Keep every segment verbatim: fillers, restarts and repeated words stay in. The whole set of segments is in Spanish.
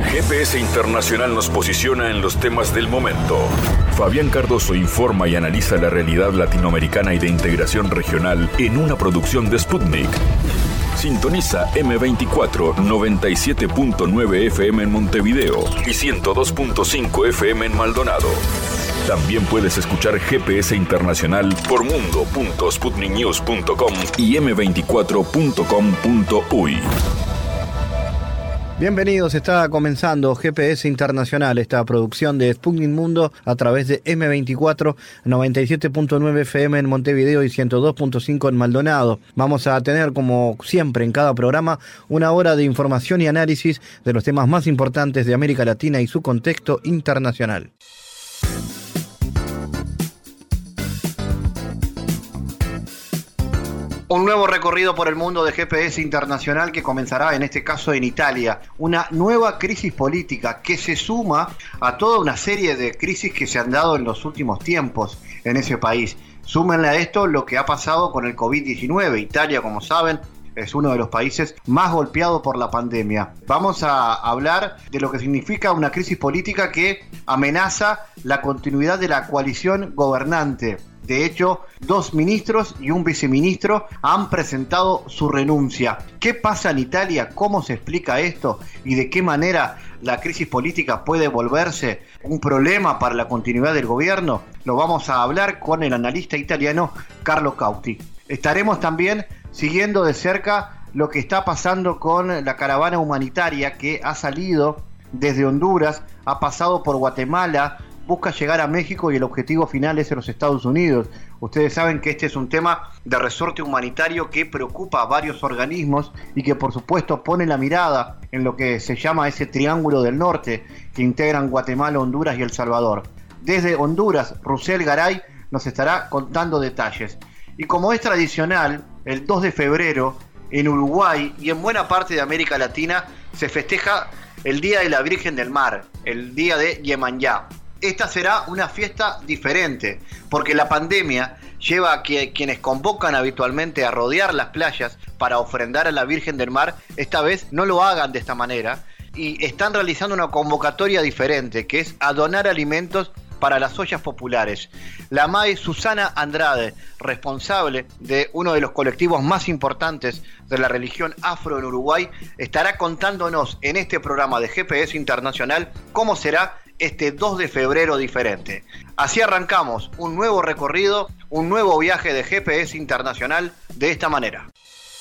G P S Internacional nos posiciona en los temas del momento. Fabián Cardoso informa y analiza la realidad latinoamericana y de integración regional en una producción de Sputnik. Sintoniza eme veinticuatro noventa y siete punto nueve F M en Montevideo y ciento dos punto cinco F M en Maldonado. También puedes escuchar G P S Internacional por mundo punto sputnik news punto com y eme veinticuatro punto com punto uy. Bienvenidos, está comenzando G P S Internacional, esta producción de Sputnik Mundo a través de eme veinticuatro noventa y siete punto nueve F M en Montevideo y ciento dos punto cinco en Maldonado. Vamos a tener, como siempre en cada programa, una hora de información y análisis de los temas más importantes de América Latina y su contexto internacional. Un nuevo recorrido por el mundo de G P S Internacional que comenzará en este caso en Italia. Una nueva crisis política que se suma a toda una serie de crisis que se han dado en los últimos tiempos en ese país. Súmenle a esto lo que ha pasado con el covid diecinueve. Italia, como saben, es uno de los países más golpeados por la pandemia. Vamos a hablar de lo que significa una crisis política que amenaza la continuidad de la coalición gobernante. De hecho, dos ministros y un viceministro han presentado su renuncia. ¿Qué pasa en Italia? ¿Cómo se explica esto? ¿Y de qué manera la crisis política puede volverse un problema para la continuidad del gobierno? Lo vamos a hablar con el analista italiano Carlo Cauti. Estaremos también siguiendo de cerca lo que está pasando con la caravana humanitaria que ha salido desde Honduras, ha pasado por Guatemala, busca llegar a México y el objetivo final es en los Estados Unidos. Ustedes saben que este es un tema de resorte humanitario que preocupa a varios organismos y que por supuesto pone la mirada en lo que se llama ese triángulo del norte que integran Guatemala, Honduras y El Salvador. Desde Honduras, Russell Garay nos estará contando detalles. Y como es tradicional, el dos de febrero en Uruguay y en buena parte de América Latina se festeja el Día de la Virgen del Mar, el Día de Yemanyá. Esta será una fiesta diferente, porque la pandemia lleva a que quienes convocan habitualmente a rodear las playas para ofrendar a la Virgen del Mar, esta vez no lo hagan de esta manera y están realizando una convocatoria diferente, que es a donar alimentos para las ollas populares. La M A E Susana Andrade, responsable de uno de los colectivos más importantes de la religión afro en Uruguay, estará contándonos en este programa de G P S Internacional cómo será este dos de febrero diferente. Así arrancamos un nuevo recorrido, un nuevo viaje de G P S Internacional de esta manera.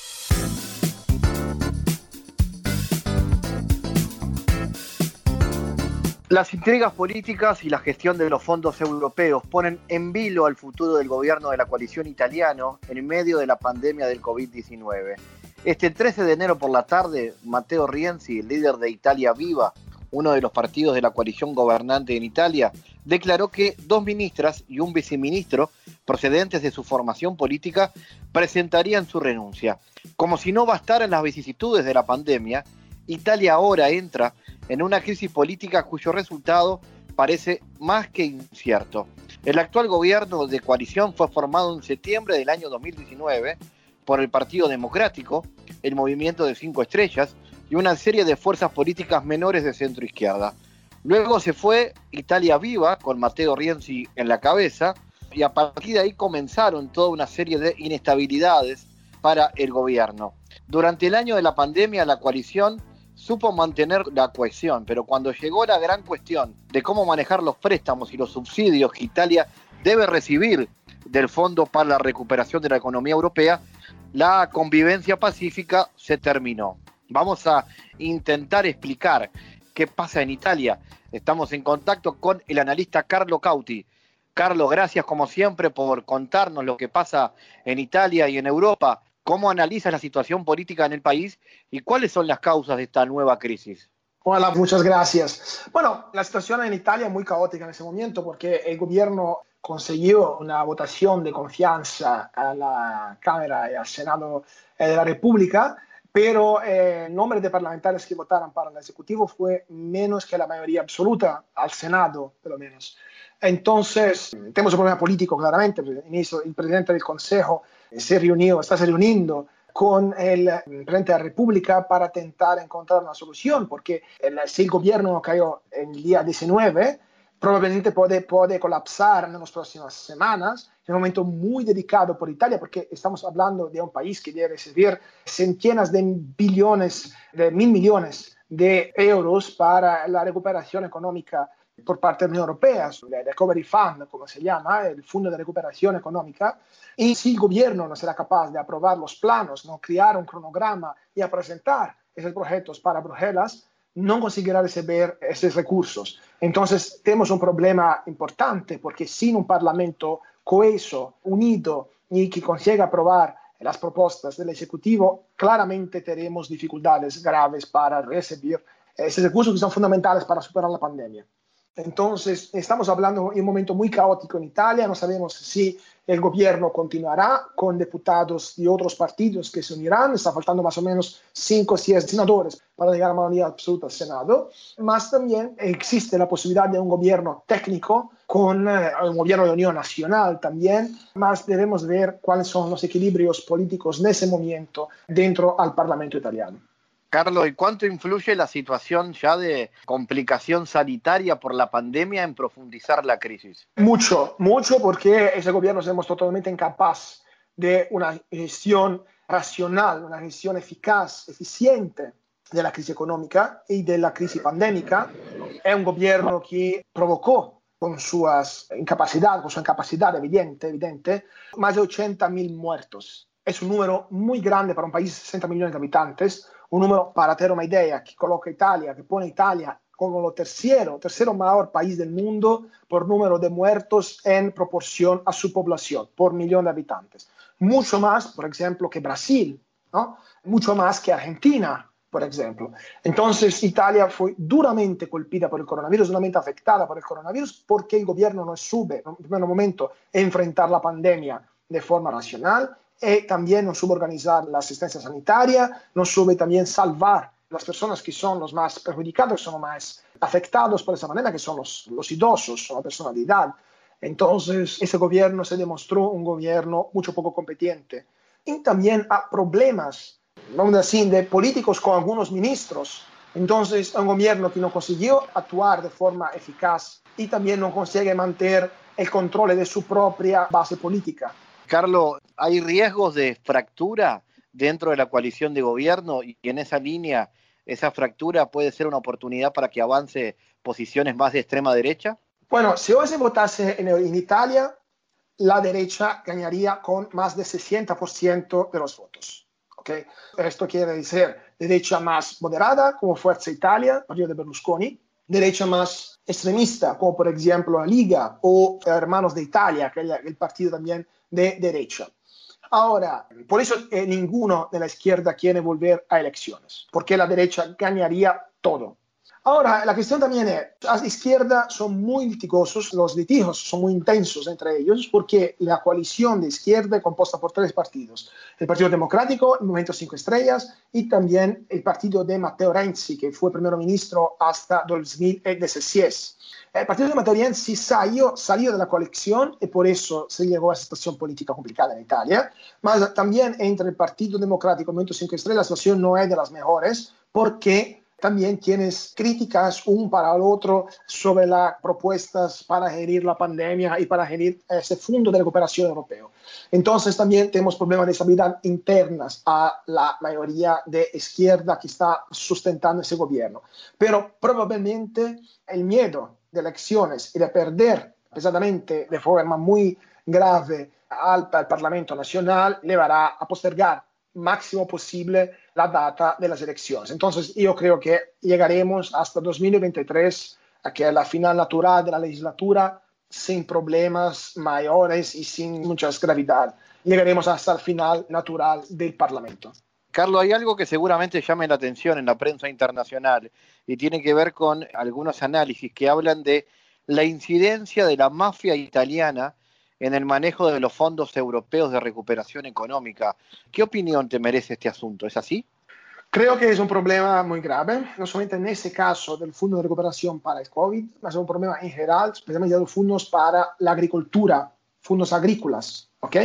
Las intrigas políticas y la gestión de los fondos europeos ponen en vilo al futuro del gobierno de la coalición italiano en medio de la pandemia del covid diecinueve. Este trece de enero por la tarde, Matteo Renzi, líder de Italia Viva, uno de los partidos de la coalición gobernante en Italia, declaró que dos ministras y un viceministro procedentes de su formación política presentarían su renuncia. Como si no bastaran las vicisitudes de la pandemia, Italia ahora entra en una crisis política cuyo resultado parece más que incierto. El actual gobierno de coalición fue formado en septiembre del año dos mil diecinueve por el Partido Democrático, el Movimiento de Cinco Estrellas y una serie de fuerzas políticas menores de centro izquierda. Luego se fue Italia Viva con Matteo Renzi en la cabeza y a partir de ahí comenzaron toda una serie de inestabilidades para el gobierno. Durante el año de la pandemia la coalición supo mantener la cohesión, pero cuando llegó la gran cuestión de cómo manejar los préstamos y los subsidios que Italia debe recibir del Fondo para la Recuperación de la Economía Europea, la convivencia pacífica se terminó. Vamos a intentar explicar qué pasa en Italia. Estamos en contacto con el analista Carlo Cauti. Carlo, gracias como siempre por contarnos lo que pasa en Italia y en Europa. ¿Cómo analizas la situación política en el país y cuáles son las causas de esta nueva crisis? Hola, muchas gracias. Bueno, la situación en Italia es muy caótica en ese momento porque el gobierno consiguió una votación de confianza a la Cámara y al Senado de la República, pero eh, el número de parlamentarios que votaron para el Ejecutivo fue menos que la mayoría absoluta, al Senado, por lo menos. Entonces, tenemos un problema político, claramente. El presidente del Consejo se reunió, está se reuniendo con el presidente de la República para intentar encontrar una solución, porque el, si el gobierno no cayó el día diecinueve, probablemente puede, puede colapsar en las próximas semanas, en un momento muy delicado por Italia, porque estamos hablando de un país que debe recibir centenas de billones, de mil millones de euros para la recuperación económica por parte de la Unión Europea, el Recovery Fund, como se llama, el Fondo de Recuperación Económica. Y si el gobierno no será capaz de aprobar los planos, no crear un cronograma y a presentar esos proyectos para Bruselas, no conseguirá recibir esos recursos. Entonces, tenemos un problema importante, porque sin un Parlamento coheso, unido y que consiga aprobar las propuestas del Ejecutivo, claramente tenemos dificultades graves para recibir esos recursos que son fundamentales para superar la pandemia. Entonces, estamos hablando de un momento muy caótico en Italia, no sabemos si el gobierno continuará con diputados de otros partidos que se unirán, está faltando más o menos cinco o seis senadores para llegar a la mayoría absoluta del Senado, más también existe la posibilidad de un gobierno técnico con eh, un gobierno de unión nacional también, más debemos ver cuáles son los equilibrios políticos en ese momento dentro del Parlamento italiano. Carlos, ¿y cuánto influye la situación ya de complicación sanitaria por la pandemia en profundizar la crisis? Mucho, mucho, porque ese gobierno se demostró totalmente incapaz de una gestión racional, una gestión eficaz, eficiente de la crisis económica y de la crisis pandémica. Es un gobierno que provocó con su incapacidad, con su incapacidad evidente, evidente, más de ochenta mil muertos. Es un número muy grande para un país de sesenta millones de habitantes, un número, para tener una idea, que coloca Italia, que pone Italia como el tercero, tercero mayor país del mundo por número de muertos en proporción a su población, por millón de habitantes. Mucho más, por ejemplo, que Brasil, ¿no? Mucho más que Argentina, por ejemplo. Entonces, Italia fue duramente colpida por el coronavirus, duramente afectada por el coronavirus, porque el gobierno no sube, en un primer momento, a enfrentar la pandemia de forma racional, y también no supo organizar la asistencia sanitaria, no supo también salvar las personas que son los más perjudicados, que son los más afectados por esa pandemia, que son los, los idosos, son las personas de edad. Entonces, ese gobierno se demostró un gobierno mucho poco competente. Y también hay problemas, vamos a decir, de políticos con algunos ministros. Entonces, es un gobierno que no consiguió actuar de forma eficaz y también no consigue mantener el control de su propia base política. Carlos, ¿hay riesgos de fractura dentro de la coalición de gobierno y en esa línea esa fractura puede ser una oportunidad para que avance posiciones más de extrema derecha? Bueno, si hoy se votase en, en Italia, la derecha ganaría con más del sesenta por ciento de los votos. ¿Okay? Esto quiere decir derecha más moderada, como Forza Italia, partido de Berlusconi, derecha más extremista, como por ejemplo la Liga o Hermanos de Italia, que es el partido también de derecha. Ahora, por eso eh, ninguno de la izquierda quiere volver a elecciones, porque la derecha ganaría todo. Ahora, la cuestión también es, a la izquierda son muy litigosos, los litigios son muy intensos entre ellos, porque la coalición de izquierda es compuesta por tres partidos. El Partido Democrático, el Movimiento cinco Estrellas, y también el partido de Matteo Renzi, que fue primer ministro hasta dos mil dieciséis. El partido de Matteo Renzi salió, salió de la coalición y por eso se llegó a esa situación política complicada en Italia. Pero también entre el Partido Democrático y el Movimiento cinco Estrellas la situación no es de las mejores, porque también tienes críticas un para el otro sobre las propuestas para gerir la pandemia y para gerir ese fondo de recuperación europeo. Entonces también tenemos problemas de estabilidad internas a la mayoría de izquierda que está sustentando ese gobierno. Pero probablemente el miedo de elecciones y de perder pesadamente de forma muy grave al, al Parlamento Nacional llevará a postergar máximo posible la data de las elecciones. Entonces yo creo que llegaremos hasta dos mil veintitrés, a que es la final natural de la legislatura, sin problemas mayores y sin mucha gravedad. Llegaremos hasta el final natural del Parlamento. Carlos, hay algo que seguramente llame la atención en la prensa internacional y tiene que ver con algunos análisis que hablan de la incidencia de la mafia italiana en el manejo de los fondos europeos de recuperación económica. ¿Qué opinión te merece este asunto? ¿Es así? Creo que es un problema muy grave, no solamente en ese caso del Fondo de Recuperación para el COVID, sino es un problema en general, especialmente de los fondos para la agricultura, fondos agrícolas, ¿ok?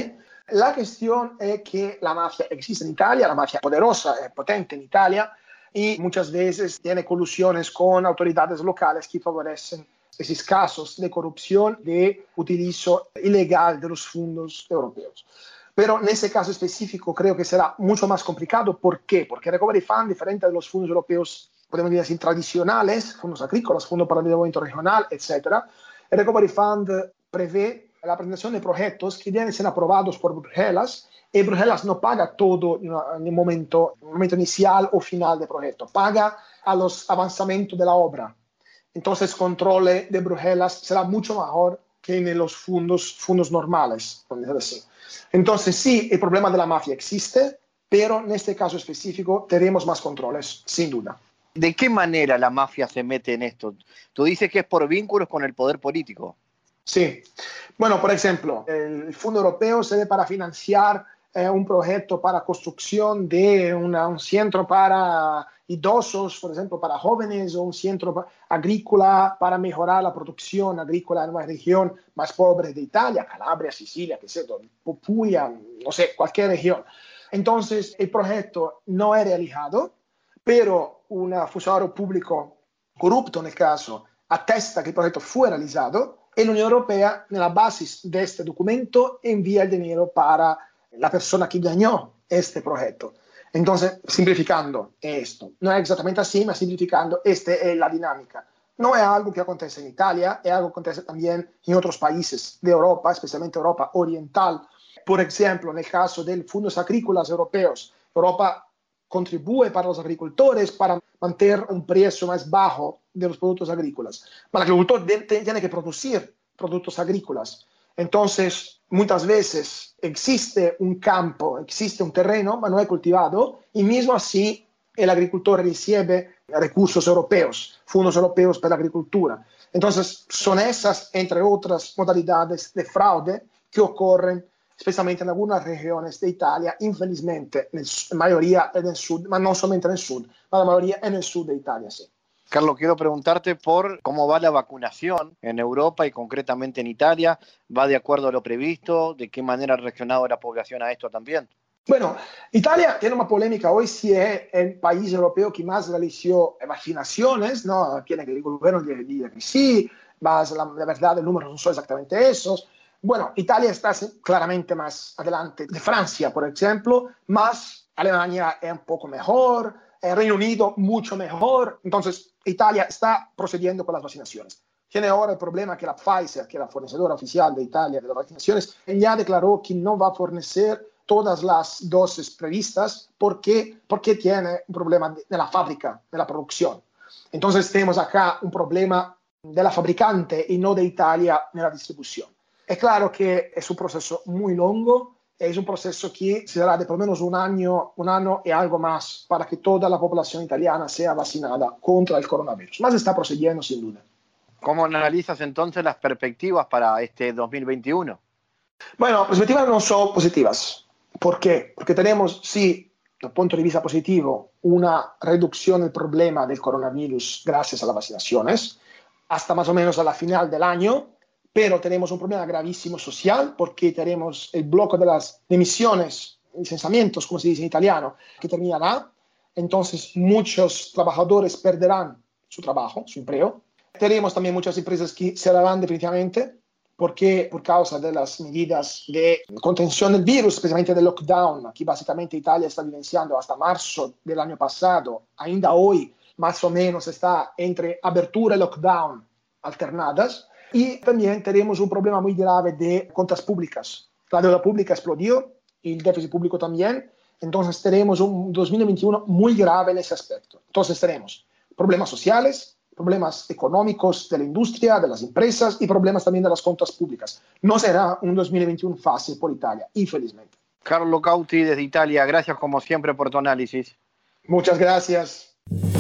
La cuestión es que la mafia existe en Italia, la mafia poderosa, es potente en Italia y muchas veces tiene colusiones con autoridades locales que favorecen esos casos de corrupción, de utilizo ilegal de los fondos europeos. Pero en ese caso específico creo que será mucho más complicado. ¿Por qué? Porque el Recovery Fund, diferente de los fondos europeos, podemos decir así, tradicionales, fondos agrícolas, fondos para el desarrollo regional, etcétera, el Recovery Fund prevé la presentación de proyectos que deben ser aprobados por Bruselas y Bruselas no paga todo en el momento, en el momento inicial o final del proyecto, paga a los avanzamientos de la obra. Entonces el control de Bruselas será mucho mejor que en los fondos, fondos normales, por decirlo así. Entonces sí, el problema de la mafia existe, pero en este caso específico tenemos más controles, sin duda. ¿De qué manera la mafia se mete en esto? Tú dices que es por vínculos con el poder político. Sí. Bueno, por ejemplo, el Fondo Europeo sirve para financiar eh, un proyecto para construcción de una, un centro para idosos, por ejemplo, para jóvenes, o un centro agrícola para mejorar la producción agrícola en una región más pobre de Italia, Calabria, Sicilia, que sé, Puglia, no sé, cualquier región. Entonces, el proyecto no es realizado, pero un funcionario público corrupto, en el caso, attesta que el proyecto fue realizado y la Unión Europea, en la base de este documento, envía el dinero para la persona que ganó este proyecto. Entonces, simplificando esto, no es exactamente así, pero simplificando, esta es la dinámica. No es algo que acontece en Italia, es algo que acontece también en otros países de Europa, especialmente Europa Oriental. Por ejemplo, en el caso de los fondos agrícolas europeos, Europa contribuye para los agricultores para mantener un precio más bajo de los productos agrícolas. Pero el agricultor tiene que producir productos agrícolas. Entonces, muchas veces existe un campo, existe un terreno, pero no es cultivado, y mismo así el agricultor recibe recursos europeos, fondos europeos para la agricultura. Entonces, son esas, entre otras modalidades de fraude que ocurren especialmente en algunas regiones de Italia, infelizmente, en la mayoría en el sur, pero no solamente en el sur, pero la mayoría en el sur de Italia, sí. Carlos, quiero preguntarte por cómo va la vacunación en Europa y concretamente en Italia. ¿Va de acuerdo a lo previsto? ¿De qué manera ha reaccionado la población a esto también? Bueno, Italia tiene una polémica hoy si es el país europeo que más realizó vacunaciones, ¿no? Tiene que el gobierno dice que sí, más la, la verdad, el número no son exactamente esos. Bueno, Italia está claramente más adelante de Francia, por ejemplo, más Alemania es un poco mejor, el Reino Unido mucho mejor. Entonces, Italia está procediendo con las vacunaciones. Tiene ahora el problema que la Pfizer, que es la fornecedora oficial de Italia de las vacunaciones, ya declaró que no va a fornecer todas las dosis previstas porque, porque tiene un problema de la fábrica, de la producción. Entonces, tenemos acá un problema de la fabricante y no de Italia en la distribución. Es claro que es un proceso muy largo, es un proceso que será de por lo menos un año, un año y algo más para que toda la población italiana sea vacunada contra el coronavirus. Más está procediendo sin duda. ¿Cómo analizas entonces las perspectivas para este dos mil veintiuno? Bueno, las perspectivas no son positivas. ¿Por qué? Porque tenemos, sí, desde el punto de vista positivo, una reducción del problema del coronavirus gracias a las vacunaciones, hasta más o menos a la final del año. Pero tenemos un problema gravísimo social porque tenemos el bloque de las emisiones, licenciamientos, como se dice en italiano, que terminará. Entonces, muchos trabajadores perderán su trabajo, su empleo. Tenemos también muchas empresas que cerrarán definitivamente porque por causa de las medidas de contención del virus, especialmente del lockdown, que básicamente Italia está vivenciando hasta marzo del año pasado, ainda hoy más o menos está entre apertura y lockdown alternadas. Y también tenemos un problema muy grave de cuentas públicas. La deuda pública explodió y el déficit público también. Entonces tenemos un dos mil veintiuno muy grave en ese aspecto. Entonces tenemos problemas sociales, problemas económicos de la industria, de las empresas y problemas también de las cuentas públicas. No será un dos mil veintiuno fácil por Italia, infelizmente. Carlo Cauti desde Italia, gracias como siempre por tu análisis. Muchas gracias.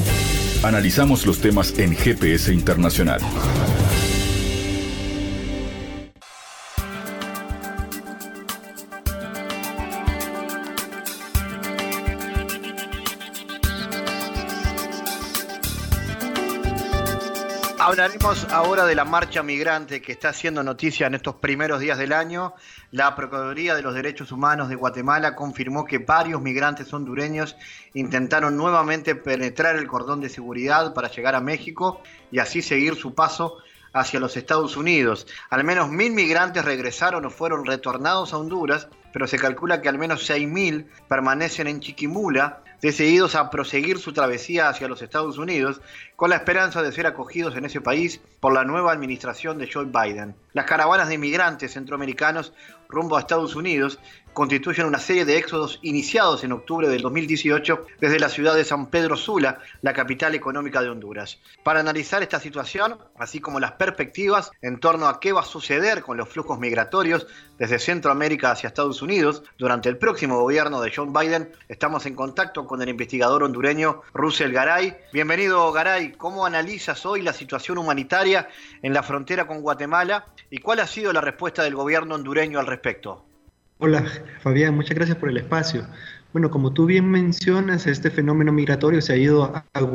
Analizamos los temas en G P S Internacional. Hablaremos ahora de la marcha migrante que está haciendo noticia en estos primeros días del año. La Procuraduría de los Derechos Humanos de Guatemala confirmó que varios migrantes hondureños intentaron nuevamente penetrar el cordón de seguridad para llegar a México y así seguir su paso hacia los Estados Unidos. Al menos mil migrantes regresaron o fueron retornados a Honduras, pero se calcula que al menos seis mil permanecen en Chiquimula, decididos a proseguir su travesía hacia los Estados Unidos, con la esperanza de ser acogidos en ese país por la nueva administración de Joe Biden. Las caravanas de inmigrantes centroamericanos rumbo a Estados Unidos constituyen una serie de éxodos iniciados en octubre del dos mil dieciocho desde la ciudad de San Pedro Sula, la capital económica de Honduras. Para analizar esta situación, así como las perspectivas en torno a qué va a suceder con los flujos migratorios desde Centroamérica hacia Estados Unidos durante el próximo gobierno de Joe Biden, estamos en contacto con el investigador hondureño Russell Garay. Bienvenido, Garay. ¿Cómo analizas hoy la situación humanitaria en la frontera con Guatemala y cuál ha sido la respuesta del gobierno hondureño al respecto? Hola, Fabián, muchas gracias por el espacio. Bueno, como tú bien mencionas, este fenómeno migratorio se ha ido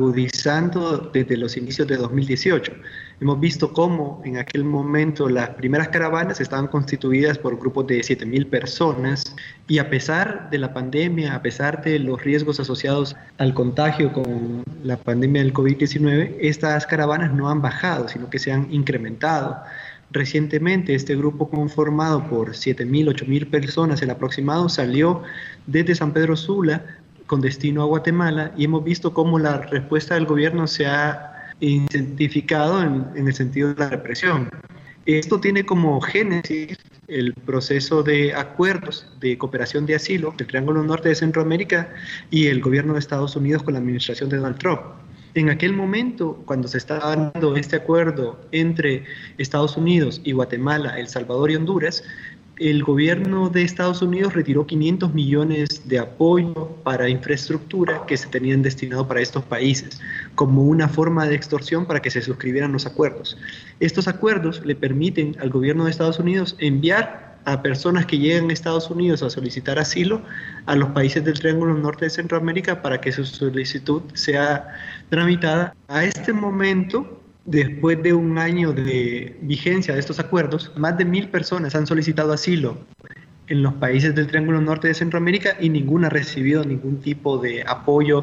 agudizando desde los inicios de dos mil dieciocho. Hemos visto cómo en aquel momento las primeras caravanas estaban constituidas por grupos de siete mil personas y a pesar de la pandemia, a pesar de los riesgos asociados al contagio con la pandemia del COVID diecinueve, estas caravanas no han bajado, sino que se han incrementado. Recientemente este grupo conformado por siete mil, ocho mil personas, el aproximado, salió desde San Pedro Sula con destino a Guatemala y hemos visto cómo la respuesta del gobierno se ha intensificado en, en el sentido de la represión. Esto tiene como génesis el proceso de acuerdos de cooperación de asilo del Triángulo Norte de Centroamérica y el gobierno de Estados Unidos con la administración de Donald Trump. En aquel momento, cuando se estaba dando este acuerdo entre Estados Unidos y Guatemala, El Salvador y Honduras, el gobierno de Estados Unidos retiró quinientos millones de apoyo para infraestructura que se tenían destinado para estos países, como una forma de extorsión para que se suscribieran los acuerdos. Estos acuerdos le permiten al gobierno de Estados Unidos enviar a personas que llegan a Estados Unidos a solicitar asilo a los países del Triángulo Norte de Centroamérica para que su solicitud sea tramitada. A este momento, después de un año de vigencia de estos acuerdos, más de mil personas han solicitado asilo en los países del Triángulo Norte de Centroamérica y ninguna ha recibido ningún tipo de apoyo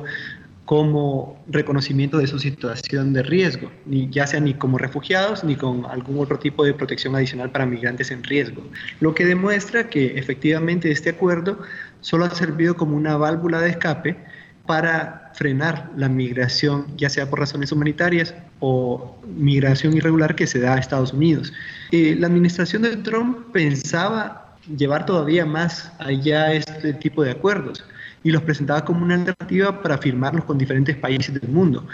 como reconocimiento de su situación de riesgo, ni ya sea ni como refugiados ni con algún otro tipo de protección adicional para migrantes en riesgo. Lo que demuestra que efectivamente este acuerdo solo ha servido como una válvula de escape para frenar la migración, ya sea por razones humanitarias o migración irregular que se da a Estados Unidos. Eh, la administración de Trump pensaba llevar todavía más allá este tipo de acuerdos y los presentaba como una alternativa para firmarlos con diferentes países del mundo.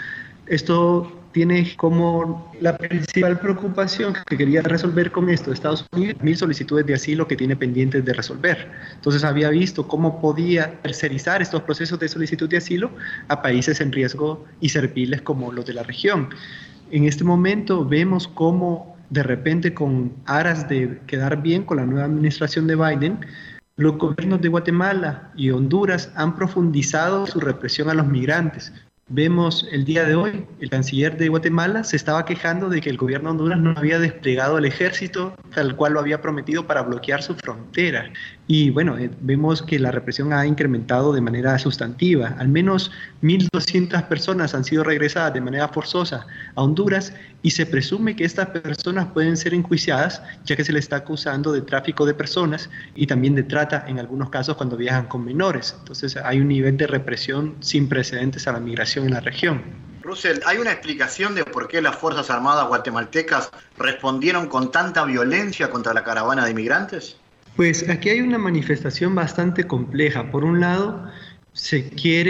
Esto tiene como la principal preocupación que quería resolver con esto Estados Unidos, mil solicitudes de asilo que tiene pendientes de resolver. Entonces había visto cómo podía tercerizar estos procesos de solicitud de asilo a países en riesgo y serviles como los de la región. En este momento vemos cómo de repente con aras de quedar bien con la nueva administración de Biden, los gobiernos de Guatemala y Honduras han profundizado su represión a los migrantes. Vemos el día de hoy, el canciller de Guatemala se estaba quejando de que el gobierno de Honduras no había desplegado el ejército tal cual lo había prometido para bloquear su frontera. Y bueno, eh, vemos que la represión ha incrementado de manera sustantiva. Al menos mil doscientas personas han sido regresadas de manera forzosa a Honduras y se presume que estas personas pueden ser enjuiciadas ya que se les está acusando de tráfico de personas y también de trata en algunos casos cuando viajan con menores. Entonces hay un nivel de represión sin precedentes a la migración en la región. Russell, ¿hay una explicación de por qué las Fuerzas Armadas guatemaltecas respondieron con tanta violencia contra la caravana de inmigrantes? Pues aquí hay una manifestación bastante compleja. Por un lado, se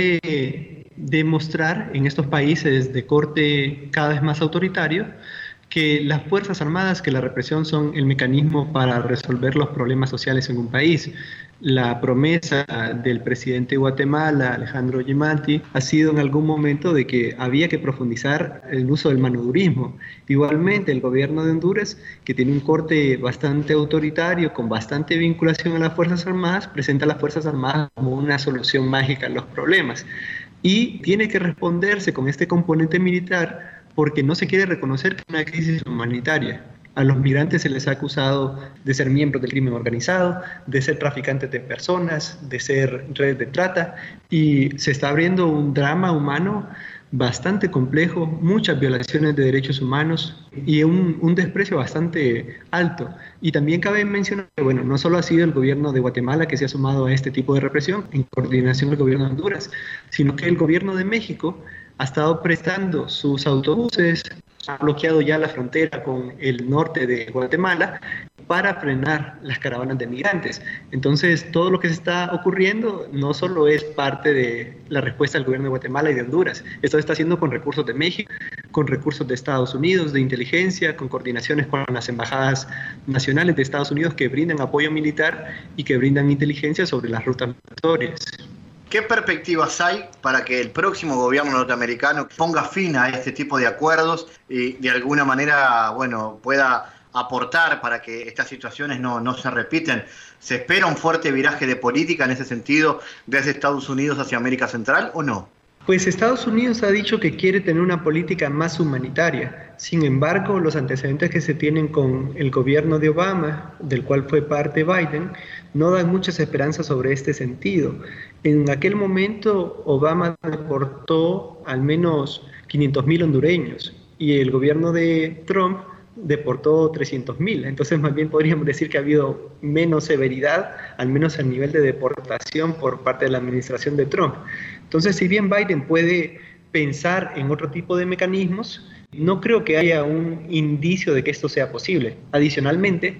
quiere demostrar en estos países de corte cada vez más autoritario que las Fuerzas Armadas, que la represión son el mecanismo para resolver los problemas sociales en un país. La promesa del presidente de Guatemala, Alejandro Giammattei, ha sido en algún momento de que había que profundizar el uso del manodurismo. Igualmente, el gobierno de Honduras, que tiene un corte bastante autoritario, con bastante vinculación a las Fuerzas Armadas, presenta a las Fuerzas Armadas como una solución mágica a los problemas. Y tiene que responderse con este componente militar porque no se quiere reconocer que es una crisis humanitaria. A los migrantes se les ha acusado de ser miembros del crimen organizado, de ser traficantes de personas, de ser redes de trata, y se está abriendo un drama humano bastante complejo, muchas violaciones de derechos humanos y un, un desprecio bastante alto. Y también cabe mencionar que, bueno, no solo ha sido el gobierno de Guatemala que se ha sumado a este tipo de represión en coordinación con el gobierno de Honduras, sino que el gobierno de México ha estado prestando sus autobuses, ha bloqueado ya la frontera con el norte de Guatemala para frenar las caravanas de migrantes. Entonces, todo lo que se está ocurriendo no solo es parte de la respuesta del gobierno de Guatemala y de Honduras, esto se está haciendo con recursos de México, con recursos de Estados Unidos, de inteligencia, con coordinaciones con las embajadas nacionales de Estados Unidos que brindan apoyo militar y que brindan inteligencia sobre las rutas migratorias. ¿Qué perspectivas hay para que el próximo gobierno norteamericano ponga fin a este tipo de acuerdos y de alguna manera, bueno, pueda aportar para que estas situaciones no, no se repiten? ¿Se espera un fuerte viraje de política en ese sentido desde Estados Unidos hacia América Central o no? Pues Estados Unidos ha dicho que quiere tener una política más humanitaria. Sin embargo, los antecedentes que se tienen con el gobierno de Obama, del cual fue parte Biden, no dan muchas esperanzas sobre este sentido. En aquel momento, Obama deportó al menos quinientos mil hondureños y el gobierno de Trump deportó trescientos mil. Entonces, más bien podríamos decir que ha habido menos severidad, al menos a nivel de deportación por parte de la administración de Trump. Entonces, si bien Biden puede pensar en otro tipo de mecanismos, no creo que haya un indicio de que esto sea posible. Adicionalmente,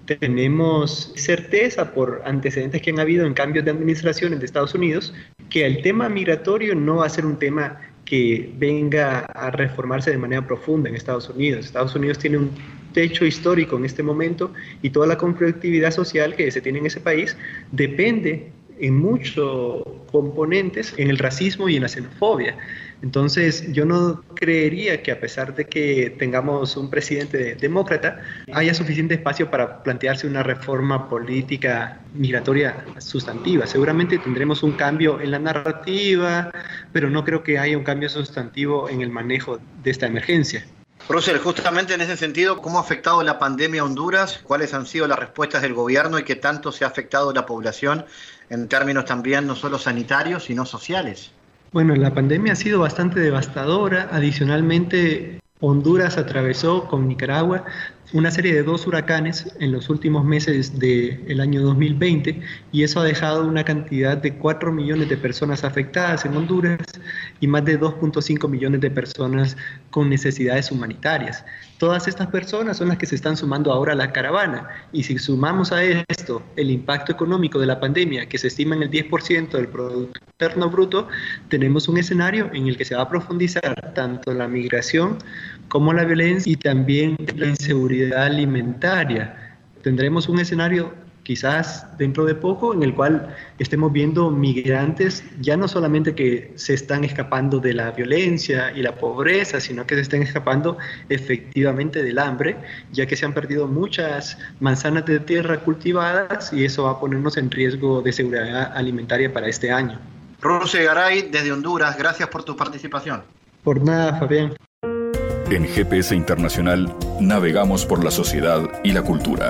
tenemos certeza por antecedentes que han habido en cambios de administraciones de Estados Unidos que el tema migratorio no va a ser un tema que venga a reformarse de manera profunda en Estados Unidos. Estados Unidos tiene un techo histórico en este momento y toda la conflictividad social que se tiene en ese país depende en muchos componentes en el racismo y en la xenofobia. Entonces, yo no creería que a pesar de que tengamos un presidente demócrata, haya suficiente espacio para plantearse una reforma política migratoria sustantiva. Seguramente tendremos un cambio en la narrativa, pero no creo que haya un cambio sustantivo en el manejo de esta emergencia. Russell, justamente en ese sentido, ¿cómo ha afectado la pandemia a Honduras? ¿Cuáles han sido las respuestas del gobierno y qué tanto se ha afectado la población en términos también no solo sanitarios, sino sociales? Bueno, la pandemia ha sido bastante devastadora. Adicionalmente, Honduras atravesó con Nicaragua una serie de dos huracanes en los últimos meses del año dos mil veinte y eso ha dejado una cantidad de cuatro millones de personas afectadas en Honduras y más de dos punto cinco millones de personas con necesidades humanitarias. Todas estas personas son las que se están sumando ahora a la caravana y si sumamos a esto el impacto económico de la pandemia que se estima en el diez por ciento del Producto Interno Bruto, tenemos un escenario en el que se va a profundizar tanto la migración como la violencia y también la inseguridad alimentaria. Tendremos un escenario quizás dentro de poco en el cual estemos viendo migrantes ya no solamente que se están escapando de la violencia y la pobreza, sino que se están escapando efectivamente del hambre, ya que se han perdido muchas manzanas de tierra cultivadas y eso va a ponernos en riesgo de seguridad alimentaria para este año. Russell Garay, desde Honduras, gracias por tu participación. Por nada, Fabián. En G P S Internacional navegamos por la sociedad y la cultura.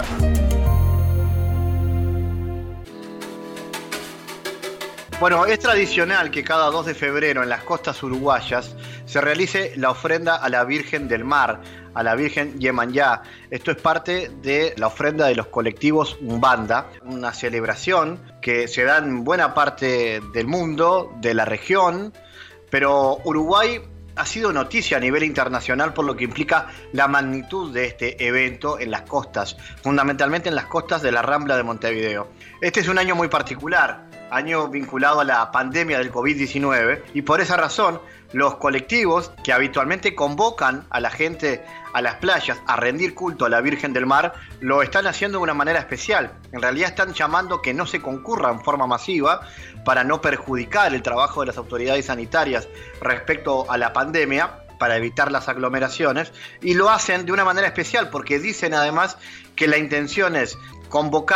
Bueno, es tradicional que cada dos de febrero en las costas uruguayas se realice la ofrenda a la Virgen del Mar, a la Virgen Yemanyá. Esto es parte de la ofrenda de los colectivos Umbanda, una celebración que se da en buena parte del mundo, de la región, pero Uruguay ha sido noticia a nivel internacional por lo que implica la magnitud de este evento en las costas, fundamentalmente en las costas de la Rambla de Montevideo. Este es un año muy particular, año vinculado a la pandemia del covid diecinueve, y por esa razón los colectivos que habitualmente convocan a la gente a las playas a rendir culto a la Virgen del Mar lo están haciendo de una manera especial. En realidad están llamando que no se concurra en forma masiva para no perjudicar el trabajo de las autoridades sanitarias respecto a la pandemia, para evitar las aglomeraciones, y lo hacen de una manera especial porque dicen además que la intención es convocar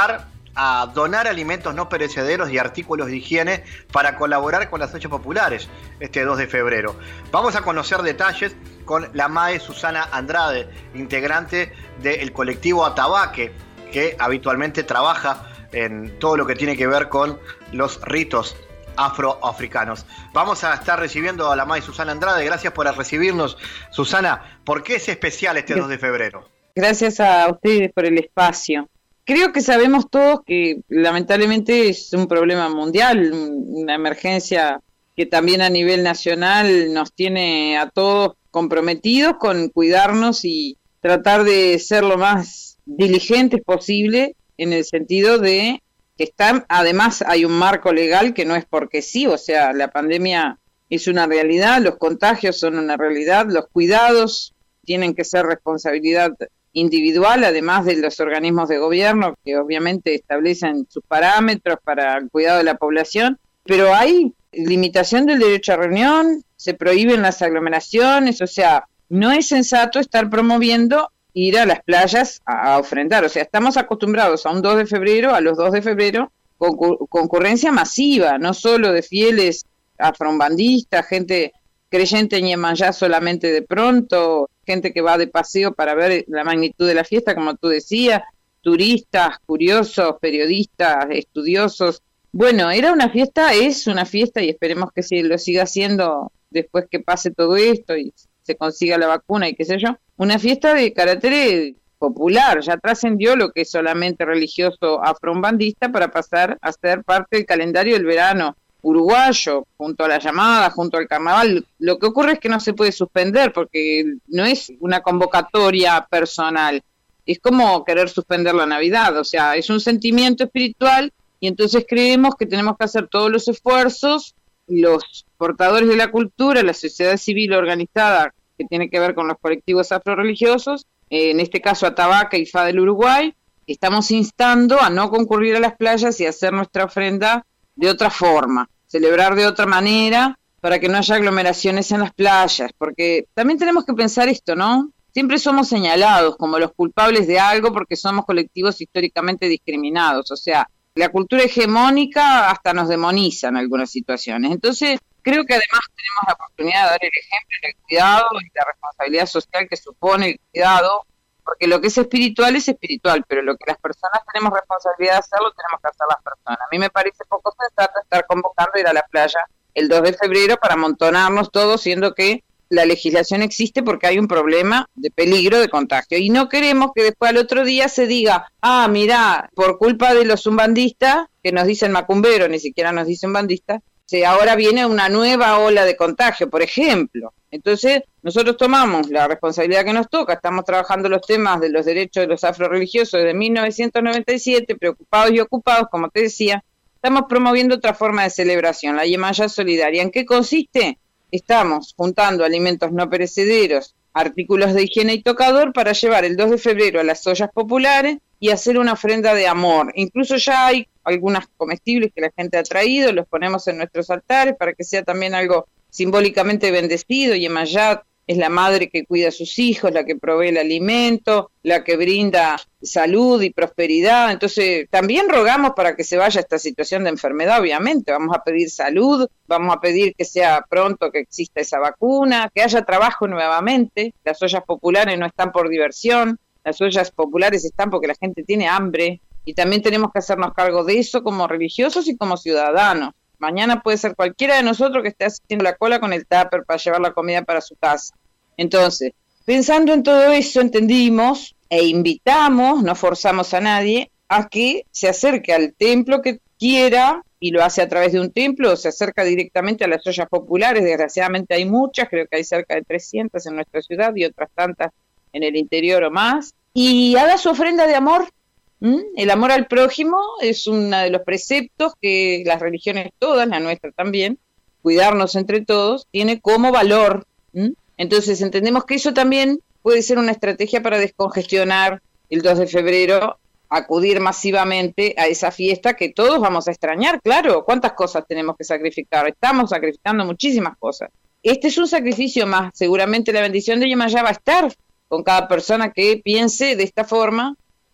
a donar alimentos no perecederos y artículos de higiene para colaborar con las ollas populares este dos de febrero. Vamos a conocer detalles con la mae Susana Andrade, integrante del colectivo Atabaque, que habitualmente trabaja en todo lo que tiene que ver con los ritos afroafricanos. Vamos a estar recibiendo a la mae Susana Andrade. Gracias por recibirnos, Susana. ¿Por qué es especial este dos de febrero? Gracias a ustedes por el espacio. Creo que sabemos todos que lamentablemente es un problema mundial, una emergencia que también a nivel nacional nos tiene a todos comprometidos con cuidarnos y tratar de ser lo más diligentes posible, en el sentido de que está, además hay un marco legal que no es porque sí, o sea, la pandemia es una realidad, los contagios son una realidad, los cuidados tienen que ser responsabilidad individual, además de los organismos de gobierno que obviamente establecen sus parámetros para el cuidado de la población, pero hay limitación del derecho a reunión, se prohíben las aglomeraciones, o sea, no es sensato estar promoviendo ir a las playas a, a ofrendar, o sea, estamos acostumbrados a un dos de febrero, a los dos de febrero, con concurrencia masiva, no solo de fieles afrombandistas, gente creyente en Yemayá solamente de pronto, gente que va de paseo para ver la magnitud de la fiesta, como tú decías, turistas, curiosos, periodistas, estudiosos. Bueno, era una fiesta, es una fiesta y esperemos que sí, lo siga siendo después que pase todo esto y se consiga la vacuna y qué sé yo. Una fiesta de carácter popular, ya trascendió lo que es solamente religioso afrombandista para pasar a ser parte del calendario del verano uruguayo, junto a la llamada, junto al carnaval. Lo que ocurre es que no se puede suspender porque no es una convocatoria personal, es como querer suspender la Navidad, o sea, es un sentimiento espiritual y entonces creemos que tenemos que hacer todos los esfuerzos, los portadores de la cultura, la sociedad civil organizada que tiene que ver con los colectivos afrorreligiosos, eh, en este caso Atabaque y F A del Uruguay, estamos instando a no concurrir a las playas y hacer nuestra ofrenda de otra forma, celebrar de otra manera, para que no haya aglomeraciones en las playas, porque también tenemos que pensar esto, ¿no? Siempre somos señalados como los culpables de algo porque somos colectivos históricamente discriminados, o sea, la cultura hegemónica hasta nos demoniza en algunas situaciones. Entonces, creo que además tenemos la oportunidad de dar el ejemplo en el cuidado y la responsabilidad social que supone el cuidado, porque lo que es espiritual es espiritual, pero lo que las personas tenemos responsabilidad de hacer, lo tenemos que hacer las personas. A mí me parece poco sensato estar convocando a ir a la playa el dos de febrero para amontonarnos todos, siendo que la legislación existe porque hay un problema de peligro de contagio. Y no queremos que después al otro día se diga, ah, mirá, por culpa de los umbandistas, que nos dicen macumberos, ni siquiera nos dicen umbandistas, si ahora viene una nueva ola de contagio, por ejemplo. Entonces, nosotros tomamos la responsabilidad que nos toca, estamos trabajando los temas de los derechos de los afrorreligiosos desde mil novecientos noventa y siete, preocupados y ocupados, como te decía, estamos promoviendo otra forma de celebración, la Yemayá Solidaria. ¿En qué consiste? Estamos juntando alimentos no perecederos, artículos de higiene y tocador para llevar el dos de febrero a las ollas populares y hacer una ofrenda de amor. Incluso ya hay algunas comestibles que la gente ha traído, los ponemos en nuestros altares para que sea también algo simbólicamente bendecido. Yemayá es la madre que cuida a sus hijos, la que provee el alimento, la que brinda salud y prosperidad. Entonces, también rogamos para que se vaya esta situación de enfermedad, obviamente. Vamos a pedir salud, vamos a pedir que sea pronto que exista esa vacuna, que haya trabajo nuevamente. Las ollas populares no están por diversión, las ollas populares están porque la gente tiene hambre y también tenemos que hacernos cargo de eso como religiosos y como ciudadanos. Mañana puede ser cualquiera de nosotros que esté haciendo la cola con el tupper para llevar la comida para su casa. Entonces, pensando en todo eso, entendimos e invitamos, no forzamos a nadie, a que se acerque al templo que quiera, y lo hace a través de un templo, o se acerca directamente a las ollas populares. Desgraciadamente hay muchas, creo que hay cerca de trescientas en nuestra ciudad y otras tantas en el interior o más, y haga su ofrenda de amor. ¿Mm? El amor al prójimo es uno de los preceptos que las religiones todas, la nuestra también, cuidarnos entre todos, tiene como valor. ¿Mm? Entonces entendemos que eso también puede ser una estrategia para descongestionar el dos de febrero, acudir masivamente a esa fiesta que todos vamos a extrañar, claro. ¿Cuántas cosas tenemos que sacrificar? Estamos sacrificando muchísimas cosas. Este es un sacrificio más, seguramente la bendición de Yemayá va a estar con cada persona que piense de esta forma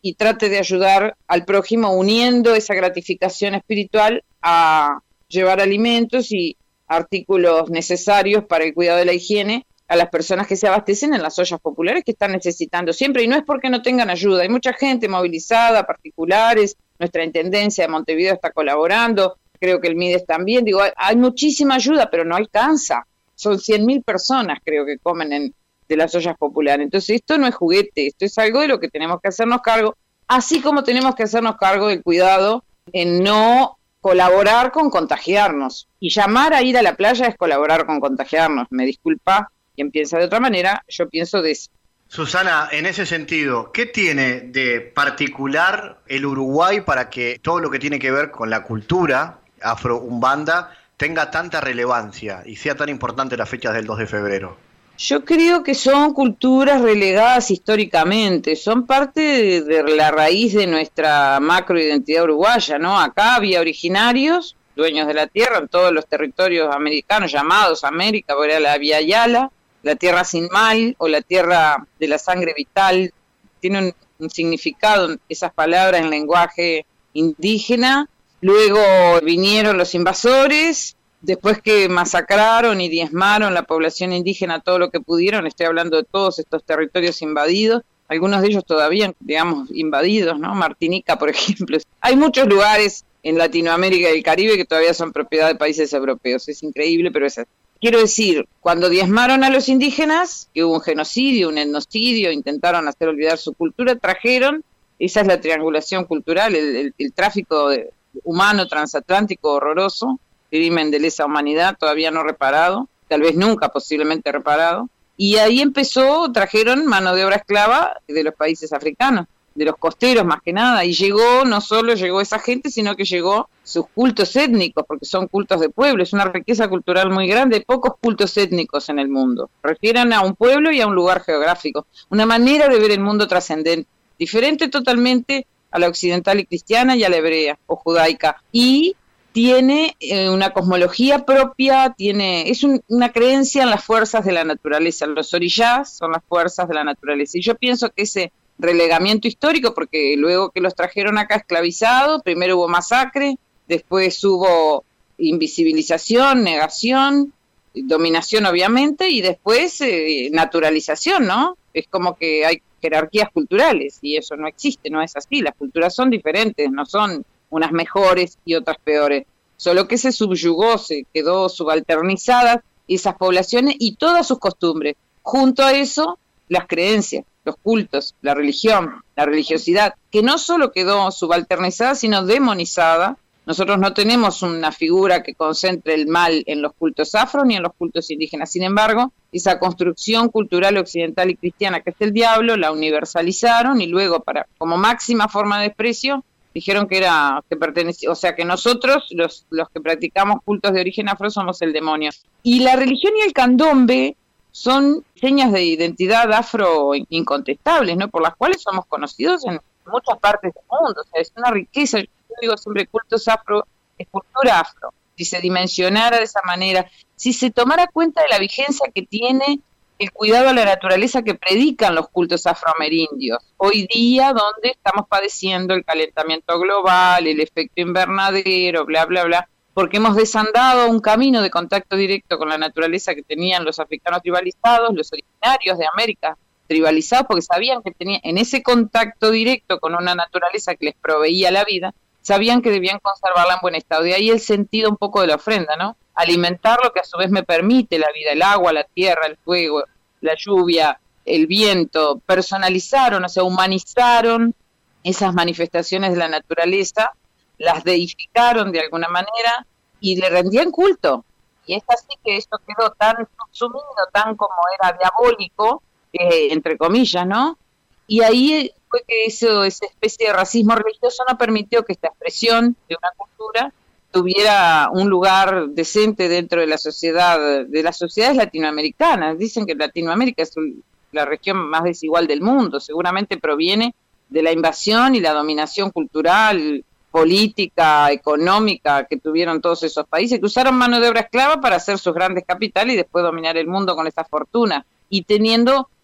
y trate de ayudar al prójimo uniendo esa gratificación espiritual a llevar alimentos y artículos necesarios para el cuidado de la higiene a las personas que se abastecen en las ollas populares que están necesitando siempre, y no es porque no tengan ayuda, hay mucha gente movilizada, particulares, nuestra Intendencia de Montevideo está colaborando, creo que el Mides también, digo, hay, hay muchísima ayuda, pero no alcanza, son cien mil personas creo que comen en de las ollas populares. Entonces esto no es juguete, esto es algo de lo que tenemos que hacernos cargo, así como tenemos que hacernos cargo del cuidado en no colaborar con contagiarnos. Y llamar a ir a la playa es colaborar con contagiarnos. Me disculpa quien piensa de otra manera, yo pienso de eso. Susana, en ese sentido, ¿qué tiene de particular el Uruguay para que todo lo que tiene que ver con la cultura afro-umbanda tenga tanta relevancia y sea tan importante las fechas del dos de febrero? Yo creo que son culturas relegadas históricamente, son parte de, de la raíz de nuestra macroidentidad uruguaya, ¿no? Acá había originarios, dueños de la tierra, en todos los territorios americanos llamados América, porque era la Vía Yala, la tierra sin mal o la tierra de la sangre vital, tiene un, un significado esas palabras en lenguaje indígena. Luego vinieron los invasores, después que masacraron y diezmaron la población indígena todo lo que pudieron, estoy hablando de todos estos territorios invadidos, algunos de ellos todavía, digamos, invadidos, ¿no? Martinica, por ejemplo. Hay muchos lugares en Latinoamérica y el Caribe que todavía son propiedad de países europeos, es increíble, pero es así. Quiero decir, cuando diezmaron a los indígenas, que hubo un genocidio, un etnocidio, intentaron hacer olvidar su cultura, trajeron, esa es la triangulación cultural, el, el, el tráfico de, humano transatlántico horroroso, crimen de lesa humanidad todavía no reparado, tal vez nunca posiblemente reparado, y ahí empezó, trajeron mano de obra esclava de los países africanos, de los costeros más que nada, y llegó, no solo llegó esa gente, sino que llegó sus cultos étnicos, porque son cultos de pueblo, es una riqueza cultural muy grande, pocos cultos étnicos en el mundo, refieren a un pueblo y a un lugar geográfico, una manera de ver el mundo trascendente, diferente totalmente a la occidental y cristiana y a la hebrea o judaica, y tiene eh, una cosmología propia, tiene es un, una creencia en las fuerzas de la naturaleza. Los orillás son las fuerzas de la naturaleza. Y yo pienso que ese relegamiento histórico, porque luego que los trajeron acá esclavizados, primero hubo masacre, después hubo invisibilización, negación, dominación obviamente, y después eh, naturalización, ¿no? Es como que hay jerarquías culturales, y eso no existe, no es así. Las culturas son diferentes, no son unas mejores y otras peores, solo que se subyugó, se quedó subalternizadas esas poblaciones y todas sus costumbres, junto a eso las creencias, los cultos, la religión, la religiosidad, que no solo quedó subalternizada, sino demonizada. Nosotros no tenemos una figura que concentre el mal en los cultos afro ni en los cultos indígenas, sin embargo, esa construcción cultural occidental y cristiana que es el diablo, la universalizaron y luego, para como máxima forma de desprecio, dijeron que era que pertenecía, o sea que nosotros, los, los que practicamos cultos de origen afro, somos el demonio. Y la religión y el candombe son señas de identidad afro incontestables, ¿no? Por las cuales somos conocidos en muchas partes del mundo. O sea, es una riqueza. Yo digo siempre, cultos afro es cultura afro. Si se dimensionara de esa manera, si se tomara cuenta de la vigencia que tiene el cuidado a la naturaleza que predican los cultos afroamerindios, hoy día donde estamos padeciendo el calentamiento global, el efecto invernadero, bla, bla, bla, porque hemos desandado un camino de contacto directo con la naturaleza que tenían los africanos tribalizados, los originarios de América tribalizados, porque sabían que tenían, en ese contacto directo con una naturaleza que les proveía la vida, sabían que debían conservarla en buen estado. De ahí el sentido un poco de la ofrenda, ¿no? Alimentar lo que a su vez me permite la vida, el agua, la tierra, el fuego, la lluvia, el viento, personalizaron, o sea, humanizaron esas manifestaciones de la naturaleza, las deificaron de alguna manera y le rendían culto. Y es así que esto quedó tan subsumido, tan como era diabólico, eh, entre comillas, ¿no? Y ahí fue que eso, esa especie de racismo religioso no permitió que esta expresión de una cultura tuviera un lugar decente dentro de la sociedad, de las sociedades latinoamericanas. Dicen que Latinoamérica es la región más desigual del mundo, seguramente proviene de la invasión y la dominación cultural, política, económica que tuvieron todos esos países, que usaron mano de obra esclava para hacer sus grandes capitales y después dominar el mundo con esa fortuna, y teniendo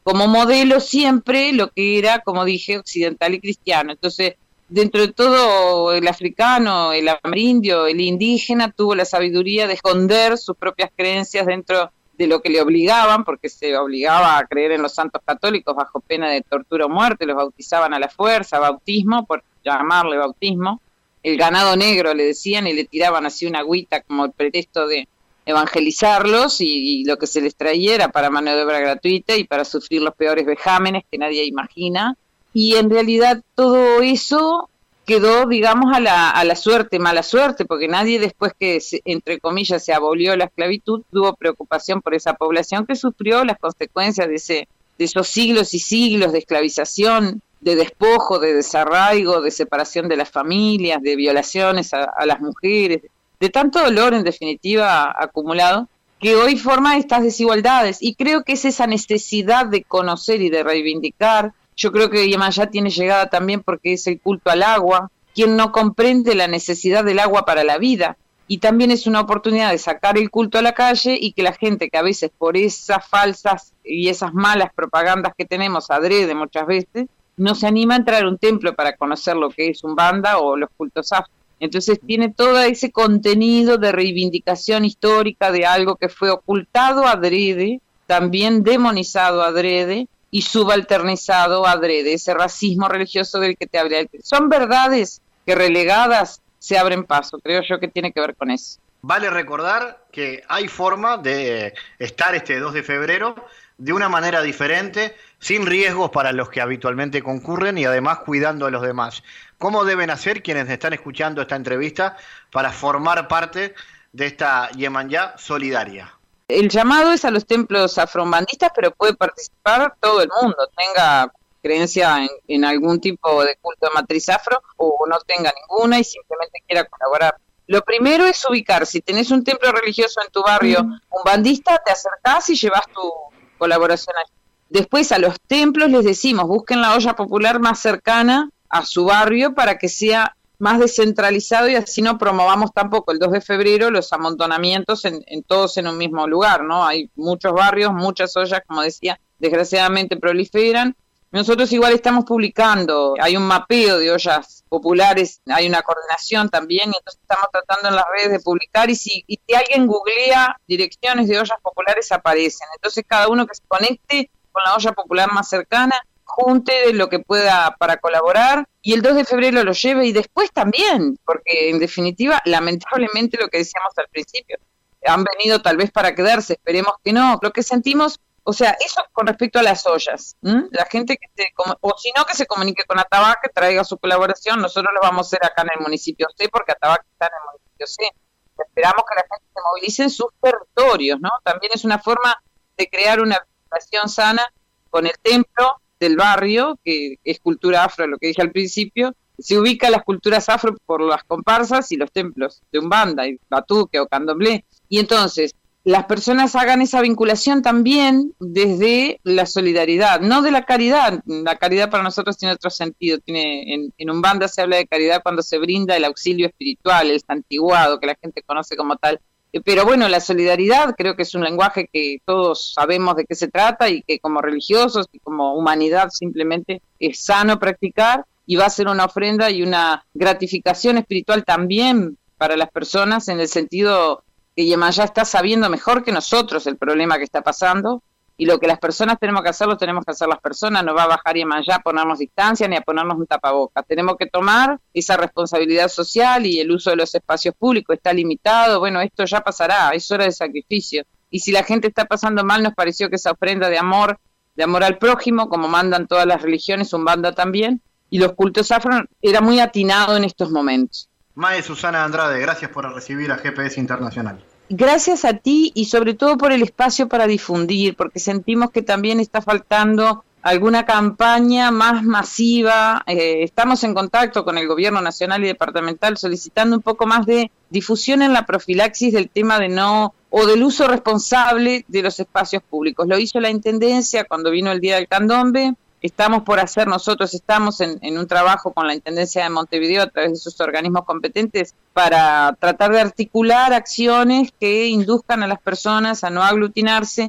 como modelo siempre lo que era, como dije, occidental y cristiano. Entonces, dentro de todo, el africano, el amerindio, el indígena tuvo la sabiduría de esconder sus propias creencias dentro de lo que le obligaban, porque se obligaba a creer en los santos católicos bajo pena de tortura o muerte, los bautizaban a la fuerza, bautismo, por llamarle bautismo. El ganado negro le decían y le tiraban así una agüita como el pretexto de evangelizarlos, y, y lo que se les traía era para mano de obra gratuita y para sufrir los peores vejámenes que nadie imagina. Y en realidad todo eso quedó, digamos, a la, a la suerte, mala suerte, porque nadie después que, se, entre comillas, se abolió la esclavitud, tuvo preocupación por esa población que sufrió las consecuencias de, ese, de esos siglos y siglos de esclavización, de despojo, de desarraigo, de separación de las familias, de violaciones a, a las mujeres, de tanto dolor, en definitiva, acumulado, que hoy forma estas desigualdades. Y creo que es esa necesidad de conocer y de reivindicar. Yo creo que Yemayá tiene llegada también porque es el culto al agua, quien no comprende la necesidad del agua para la vida. Y también es una oportunidad de sacar el culto a la calle y que la gente que a veces por esas falsas y esas malas propagandas que tenemos adrede muchas veces, no se anima a entrar a un templo para conocer lo que es un banda o los cultos afro. Entonces tiene todo ese contenido de reivindicación histórica de algo que fue ocultado adrede, también demonizado adrede y subalternizado adrede, ese racismo religioso del que te hablé. Son verdades que relegadas se abren paso, creo yo que tiene que ver con eso. Vale recordar que hay forma de estar este dos de febrero de una manera diferente, sin riesgos para los que habitualmente concurren y además cuidando a los demás. ¿Cómo deben hacer quienes están escuchando esta entrevista para formar parte de esta Yemayá solidaria? El llamado es a los templos afrombandistas, pero puede participar todo el mundo, tenga creencia en, en algún tipo de culto de matriz afro o no tenga ninguna y simplemente quiera colaborar. Lo primero es ubicar, si tenés un templo religioso en tu barrio, un bandista, te acercás y llevas tu colaboración allí. Después a los templos les decimos, busquen la olla popular más cercana a su barrio para que sea más descentralizado y así no promovamos tampoco el dos de febrero los amontonamientos en, en todos en un mismo lugar, ¿no? Hay muchos barrios, muchas ollas, como decía, desgraciadamente proliferan. Nosotros igual estamos publicando, hay un mapeo de ollas populares, hay una coordinación también, y entonces estamos tratando en las redes de publicar, y si, y si alguien googlea direcciones de ollas populares aparecen. Entonces cada uno que se conecte con la olla popular más cercana, junte lo que pueda para colaborar, y el dos de febrero lo lleve, y después también, porque en definitiva, lamentablemente lo que decíamos al principio, han venido tal vez para quedarse, esperemos que no. Lo que sentimos, o sea, eso con respecto a las ollas, ¿m? La gente que se, o si no, que se comunique con Atabac, que traiga su colaboración. Nosotros lo vamos a hacer acá en el municipio C, porque Atabac está en el municipio C. Esperamos que la gente se movilice en sus territorios, ¿no? También es una forma de crear una vinculación sana con el templo del barrio, que es cultura afro, lo que dije al principio. Se ubica las culturas afro por las comparsas y los templos de Umbanda, y Batuque o Candomblé. Y entonces, las personas hagan esa vinculación también desde la solidaridad, no de la caridad. La caridad para nosotros tiene otro sentido. Tiene en, en Umbanda se habla de caridad cuando se brinda el auxilio espiritual, el santiguado, que la gente conoce como tal. Pero bueno, la solidaridad creo que es un lenguaje que todos sabemos de qué se trata y que como religiosos y como humanidad simplemente es sano practicar, y va a ser una ofrenda y una gratificación espiritual también para las personas, en el sentido que Yemayá está sabiendo mejor que nosotros el problema que está pasando, y lo que las personas tenemos que hacer, lo tenemos que hacer las personas. No va a bajar Yemayá a ponernos distancia ni a ponernos un tapabocas. Tenemos que tomar esa responsabilidad social, y el uso de los espacios públicos está limitado. Bueno, esto ya pasará, es hora de sacrificio. Y si la gente está pasando mal, nos pareció que esa ofrenda de amor, de amor al prójimo, como mandan todas las religiones, Umbanda también, y los cultos afro, era muy atinado en estos momentos. Mae Susana Andrade, gracias por recibir a G P S Internacional. Gracias a ti, y sobre todo por el espacio para difundir, porque sentimos que también está faltando alguna campaña más masiva. Eh, estamos en contacto con el gobierno nacional y departamental solicitando un poco más de difusión en la profilaxis del tema de no, o del uso responsable de los espacios públicos. Lo hizo la Intendencia cuando vino el Día del Candombe. Estamos por hacer, nosotros estamos en, en un trabajo con la Intendencia de Montevideo a través de sus organismos competentes para tratar de articular acciones que induzcan a las personas a no aglutinarse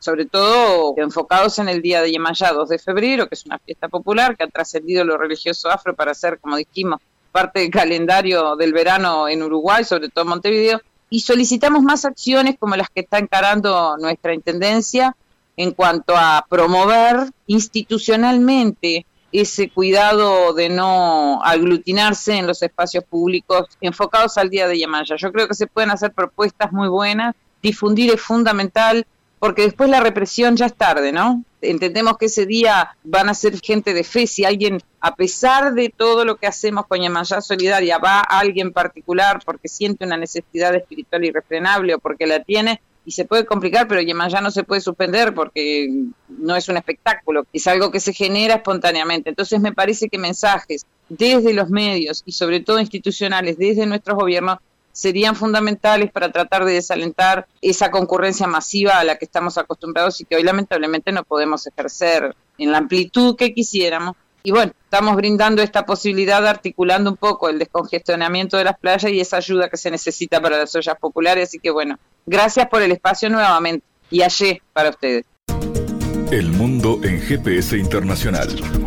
sobre todo enfocados en el día de Yemayá, dos de febrero, que es una fiesta popular que ha trascendido lo religioso afro para ser, como dijimos, parte del calendario del verano en Uruguay, sobre todo en Montevideo, y solicitamos más acciones como las que está encarando nuestra Intendencia en cuanto a promover institucionalmente ese cuidado de no aglutinarse en los espacios públicos enfocados al día de Yemayá. Yo creo que se pueden hacer propuestas muy buenas, difundir es fundamental, porque después la represión ya es tarde, ¿no? Entendemos que ese día van a ser gente de fe. Si alguien, a pesar de todo lo que hacemos con Yemayá Solidaria, va a alguien particular porque siente una necesidad espiritual irrefrenable o porque la tiene, y se puede complicar, pero Yemayá no se puede suspender porque no es un espectáculo, es algo que se genera espontáneamente. Entonces me parece que mensajes desde los medios y sobre todo institucionales, desde nuestros gobiernos, serían fundamentales para tratar de desalentar esa concurrencia masiva a la que estamos acostumbrados y que hoy lamentablemente no podemos ejercer en la amplitud que quisiéramos. Y bueno, estamos brindando esta posibilidad, articulando un poco el descongestionamiento de las playas y esa ayuda que se necesita para las ollas populares. Así que bueno, gracias por el espacio nuevamente y ayer para ustedes. El mundo en G P S Internacional.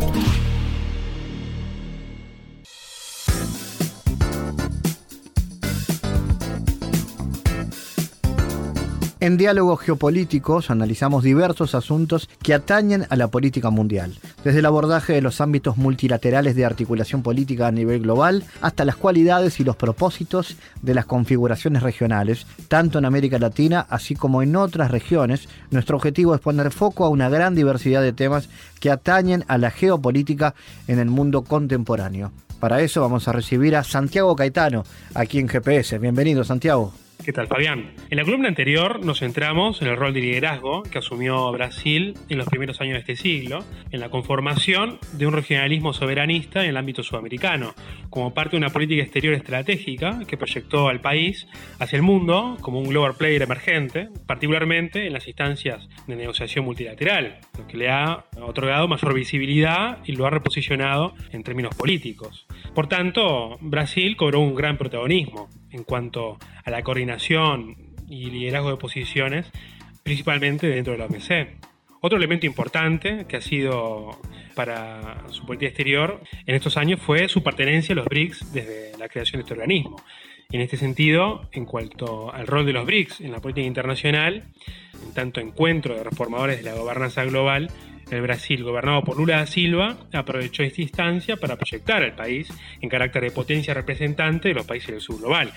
En Diálogos Geopolíticos analizamos diversos asuntos que atañen a la política mundial, desde el abordaje de los ámbitos multilaterales de articulación política a nivel global hasta las cualidades y los propósitos de las configuraciones regionales, tanto en América Latina así como en otras regiones. Nuestro objetivo es poner foco a una gran diversidad de temas que atañen a la geopolítica en el mundo contemporáneo. Para eso vamos a recibir a Santiago Caetano, aquí en G P S. Bienvenido, Santiago. ¿Qué tal, Fabián? En la columna anterior nos centramos en el rol de liderazgo que asumió Brasil en los primeros años de este siglo, en la conformación de un regionalismo soberanista en el ámbito sudamericano, como parte de una política exterior estratégica que proyectó al país hacia el mundo como un global player emergente, particularmente en las instancias de negociación multilateral, lo que le ha otorgado mayor visibilidad y lo ha reposicionado en términos políticos. Por tanto, Brasil cobró un gran protagonismo en cuanto a la coordinación y liderazgo de posiciones, principalmente dentro de la O M C. Otro elemento importante que ha sido para su política exterior en estos años fue su pertenencia a los B R I C S desde la creación de este organismo. Y en este sentido, en cuanto al rol de los B R I C S en la política internacional, en tanto encuentro de reformadores de la gobernanza global, el Brasil, gobernado por Lula da Silva, aprovechó esta instancia para proyectar al país en carácter de potencia representante de los países del sur global.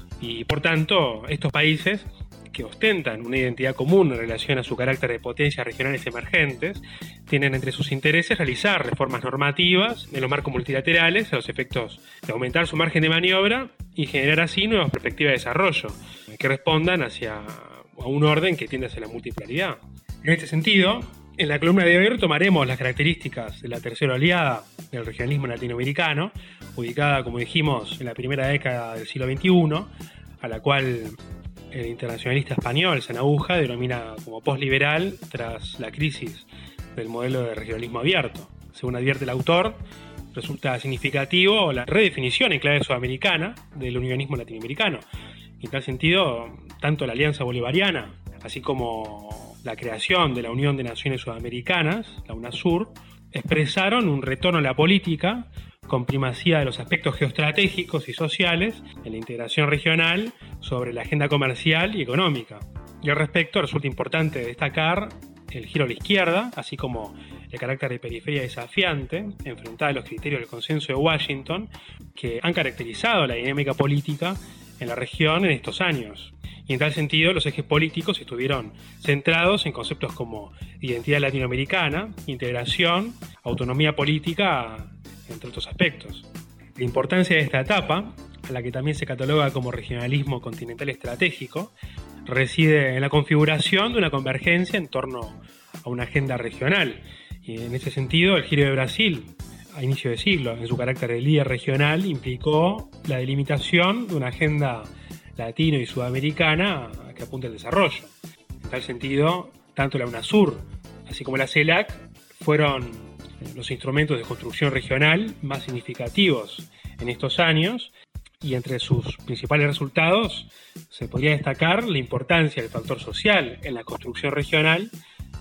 Y por tanto, estos países, que ostentan una identidad común en relación a su carácter de potencias regionales emergentes, tienen entre sus intereses realizar reformas normativas en los marcos multilaterales a los efectos de aumentar su margen de maniobra y generar así nuevas perspectivas de desarrollo que respondan hacia a un orden que tiende hacia la multipolaridad. En este sentido, en la columna de hoy retomaremos las características de la tercera oleada del regionalismo latinoamericano, ubicada, como dijimos, en la primera década del siglo veintiuno, a la cual el internacionalista español Sanahuja denomina como posliberal tras la crisis del modelo de regionalismo abierto. Según advierte el autor, resulta significativo la redefinición en clave sudamericana del unionismo latinoamericano. En tal sentido, tanto la Alianza Bolivariana, así como la creación de la Unión de Naciones Sudamericanas, la UNASUR, expresaron un retorno a la política con primacía de los aspectos geoestratégicos y sociales en la integración regional sobre la agenda comercial y económica. Y al respecto resulta importante destacar el giro a la izquierda, así como el carácter de periferia desafiante, enfrentada a los criterios del consenso de Washington, que han caracterizado la dinámica política en la región en estos años. Y en tal sentido, los ejes políticos estuvieron centrados en conceptos como identidad latinoamericana, integración, autonomía política, entre otros aspectos. La importancia de esta etapa, a la que también se cataloga como regionalismo continental estratégico, reside en la configuración de una convergencia en torno a una agenda regional. Y en ese sentido, el giro de Brasil a inicio de siglo, en su carácter de líder regional, implicó la delimitación de una agenda latino y sudamericana que apunta al desarrollo. En tal sentido, tanto la UNASUR así como la CELAC fueron los instrumentos de construcción regional más significativos en estos años, y entre sus principales resultados se podría destacar la importancia del factor social en la construcción regional,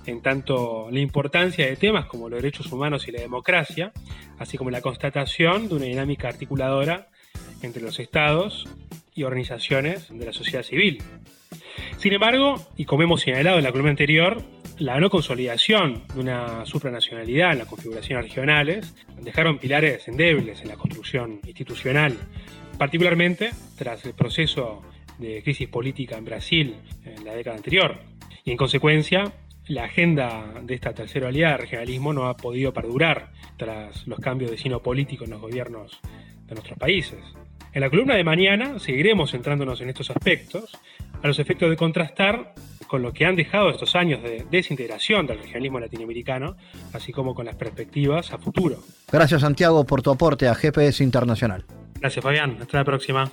en tanto la importancia de temas como los derechos humanos y la democracia, así como la constatación de una dinámica articuladora entre los estados y organizaciones de la sociedad civil. Sin embargo, y como hemos señalado en la columna anterior, la no consolidación de una supranacionalidad en las configuraciones regionales dejaron pilares endebles en la construcción institucional, particularmente tras el proceso de crisis política en Brasil en la década anterior. Y en consecuencia, la agenda de esta tercera oleada de regionalismo no ha podido perdurar tras los cambios de signo político en los gobiernos de nuestros países. En la columna de mañana seguiremos centrándonos en estos aspectos, a los efectos de contrastar con lo que han dejado estos años de desintegración del regionalismo latinoamericano, así como con las perspectivas a futuro. Gracias, Santiago, por tu aporte a G P S Internacional. Gracias, Fabián. Hasta la próxima.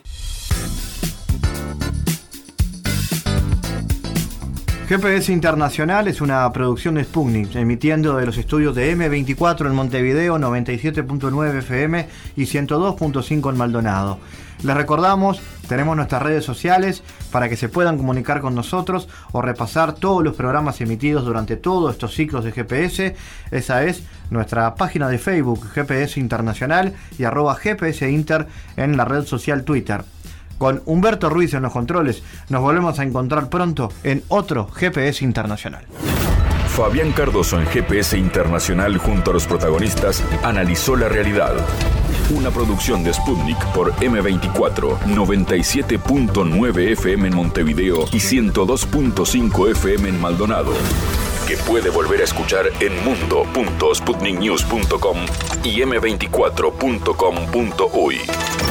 G P S Internacional es una producción de Sputnik, emitiendo de los estudios de eme veinticuatro en Montevideo, noventa y siete punto nueve F M y ciento dos punto cinco en Maldonado. Les recordamos, tenemos nuestras redes sociales para que se puedan comunicar con nosotros o repasar todos los programas emitidos durante todos estos ciclos de G P S. Esa es nuestra página de Facebook, G P S Internacional, y arroba G P S Inter en la red social Twitter. Con Humberto Ruiz en los controles, nos volvemos a encontrar pronto en otro G P S Internacional. Fabián Cardoso en G P S Internacional junto a los protagonistas analizó la realidad. Una producción de Sputnik por eme veinticuatro, noventa y siete punto nueve F M en Montevideo y ciento dos punto cinco F M en Maldonado. Que puede volver a escuchar en mundo punto sputnik news punto com y eme veinticuatro punto com punto uy.